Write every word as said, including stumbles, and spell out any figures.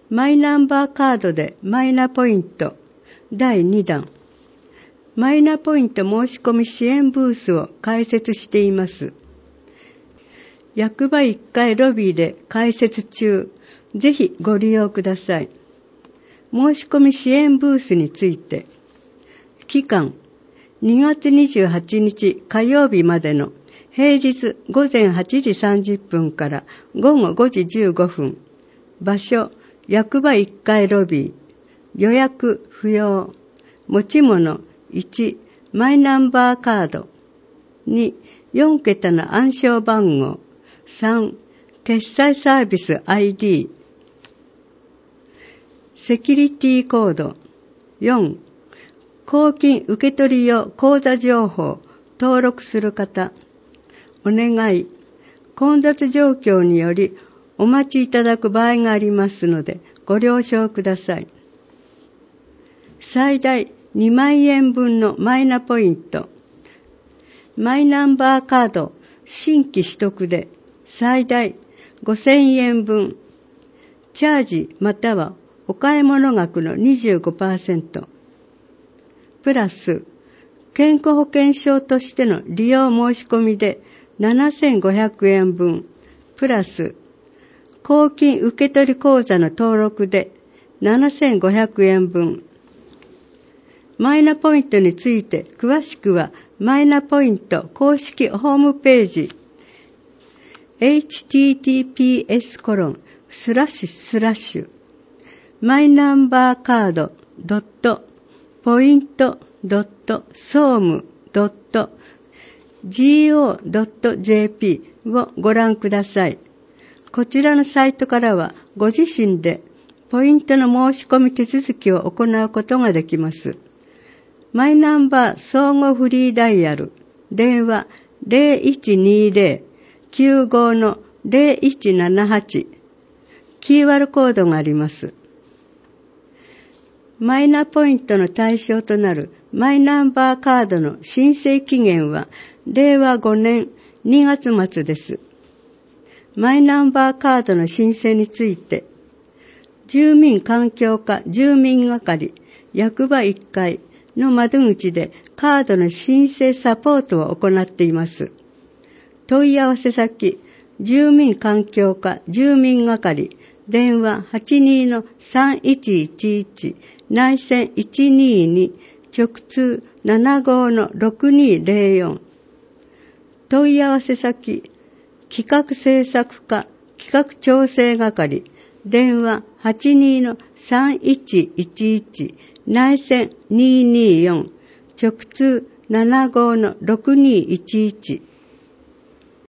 マイナンバーカードでマイナポイントだいにだん。マイナポイント申し込み支援ブースを開設しています。役場いっかいロビーで開設中。ぜひご利用ください。申し込み支援ブースについて、期間にがつにじゅうはちにち火曜日までの平日ごぜんはちじさんじゅっぷんからごごごじじゅうごふん。場所、役場いっかいロビー。予約不要。持ち物いち、マイナンバーカード。に、よんけたの暗証番号。さん、決済サービス アイディー。セキュリティコード。よん、公金受取用口座情報登録する方。お願い。混雑状況によりお待ちいただく場合がありますのでご了承ください。最大にまんえんぶんのマイナポイント。マイナンバーカード新規取得で最大ごせんえんぶん。チャージまたはお買い物額の にじゅうごパーセント。プラス、健康保険証としての利用申し込みでななせんごひゃくえんぶん。プラス、公金受取口座の登録でななせんごひゃくえんぶん。マイナポイントについて詳しくはマイナポイント公式ホームページ エイチティーティーピーエスコロンスラッシュスラッシュマイナンバーカードドットポイントドット総務ドットジーオードットジェーピー をご覧ください。こちらのサイトからはご自身でポイントの申し込み手続きを行うことができます。マイナンバー総合フリーダイヤル電話 ゼロいちにゼロ きゅうご のゼロいちななはちキーワードコードがあります。マイナポイントの対象となるマイナンバーカードの申請期限はれいわごねんにがつまつです。マイナンバーカードの申請について、住民環境課住民係役場いっかいの窓口でカードの申請サポートを行っています。問い合わせ先、住民環境課住民係電話 はちにーのさんいちいちいち 内線いちにーに直通 ななごのろくにーぜろよん。問い合わせ先、企画制作課企画調整係電話 はちにーのさんいちいちいち 内線にーにーよん直通 ななごのろくにーいちいち。